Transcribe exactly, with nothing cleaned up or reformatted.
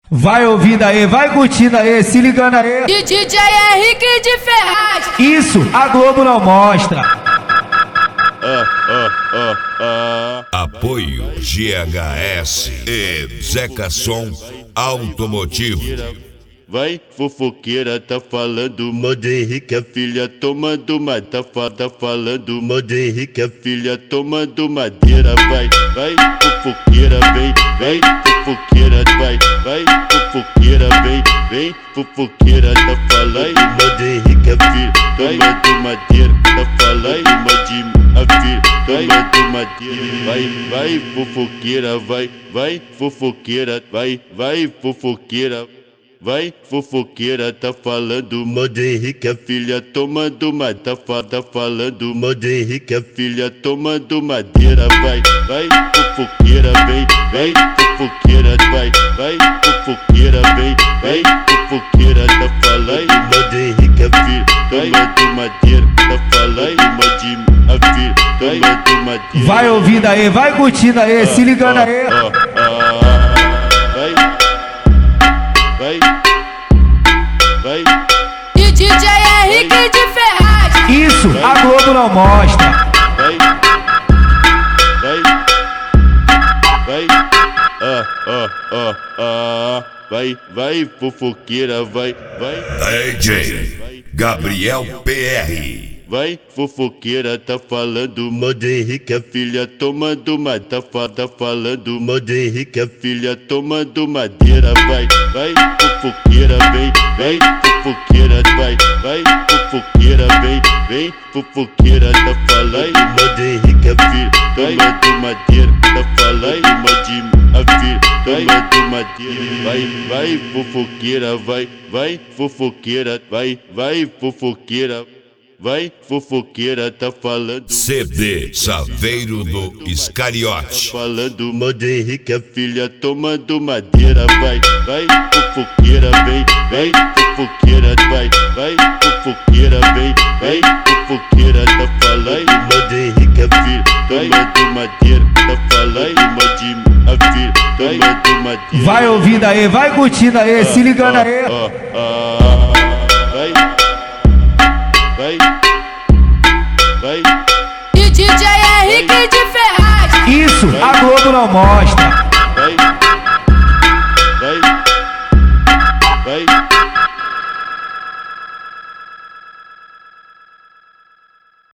Vai ouvindo aí, vai curtindo aí, se ligando aí. E D J Henrique de Ferraz. Isso a Globo não mostra. Ah, ah, ah, ah. Apoio G H S e Zeca Som Automotivo. Vai, fofoqueira, tá falando Modo Henrique, a filha tomando uma, tá, tá falando Modo Henrique, a filha tomando madeira. Vai, vai, fofoqueira, vem, vem, fofoqueira, vai, vai, fofoqueira, vem, vem, fofoqueira, tá falando Modo Henrique, a filha tomando madeira, tá falando Modo a filha tomando madeira. Vai, vai, fofoqueira, vai, vai, fofoqueira, vai, vai, fofoqueira. Vai, fofoqueira, tá falando Modo Henrique, a filha tomando uma, tá, tá falando Modo Henrique, a filha tomando madeira. Vai, vai, fofoqueira, vem, vem, fofoqueira, vai, vai, fofoqueira, vem, vem, fofoqueira, tá falando Modo Henrique, a filha tomando madeira, tá falando Modo a filha tomando madeira. Vai ouvindo aí, vai curtindo aí, se ligando aí. Ah, ah, ah, vai. Vai, vai. E D J Henrique de Ferraz. Isso a Globo não mostra. Vai, vai, vai. Ah, ah, ah, ah. Vai, vai, fofoqueira, vai, vai. D J Gabriel P R. Vai, fofoqueira, tá falando Modo Henrique, a filha tomando uma, tá, tá falando Modo Henrique, a filha tomando madeira. Vai, vai, fofoqueira, vem, vem, fofoqueira, vai, vai, fofoqueira, vem, vem, fofoqueira, tá falando Modo Henrique, a filha tomando madeira, tá falando Modo a filha tomando madeira. Vai, vai, fofoqueira, vai, vai, fofoqueira, vai, vai, fofoqueira. Vai, fofoqueira, tá falando C D Saveiro do Iscariote. tá falando Modo Henrique, a filha tomando madeira. Vai, vai, fofoqueira, vem, vem, fofoqueira, vai, vai, fofoqueira, vem, vem, fofoqueira, tá falando Modo Henrique, a filha tomando madeira, tá falando Modo a filha tomando madeira. Vai ouvindo aí, vai curtindo aí, se ligando aí. Ah, ah, vai, vai, vai. E D J Henrique de Ferraz. Isso a Globo não mostra.